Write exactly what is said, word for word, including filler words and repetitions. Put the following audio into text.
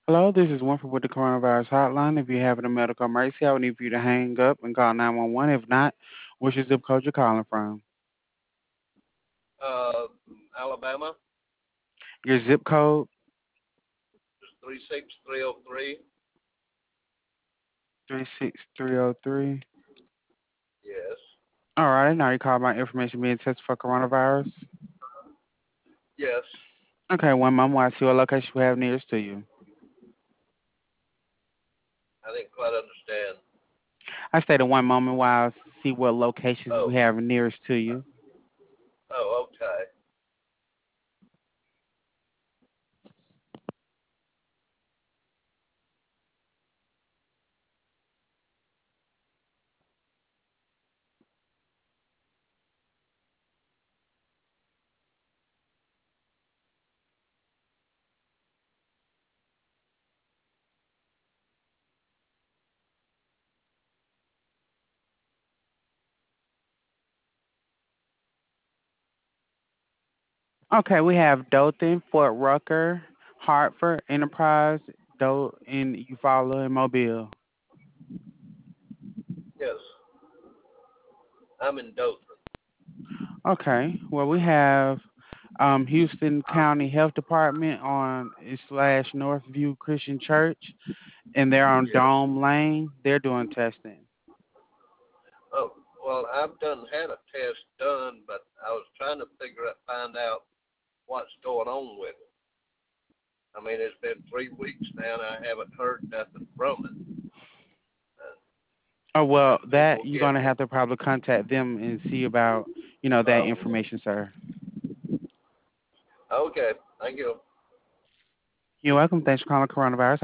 Hello, this is Winfrey with the coronavirus hotline. If you're having a medical emergency, I would need for you to hang up and call nine one one. If not, what's your zip code you're calling from? Uh, Alabama Your zip code? is three six three zero three. three six three zero three. Yes. All right, now you call my information being tested for coronavirus. Yes. Okay, one moment while I see what location we have nearest to you. I didn't quite understand. I stated one moment while I see what locations we Oh. have nearest to you. Oh. Okay. Okay, we have Dothan, Fort Rucker, Hartford, Enterprise, Do in Eufaula and Mobile. Yes. I'm in Dothan. Okay, well we have um, Houston County Health Department on slash Northview Christian Church, and they're on Yes. Dome Lane. They're doing testing. Oh. Well, I've done had a test done, but I was trying to figure out, find out what's going on with it. I mean, it's been three weeks now, and I haven't heard nothing from it. Uh, Oh well, some that people you're get gonna it. have to probably contact them and see about you know that Oh. information, sir. Okay. Thank you. You're welcome. Thanks for calling coronavirus.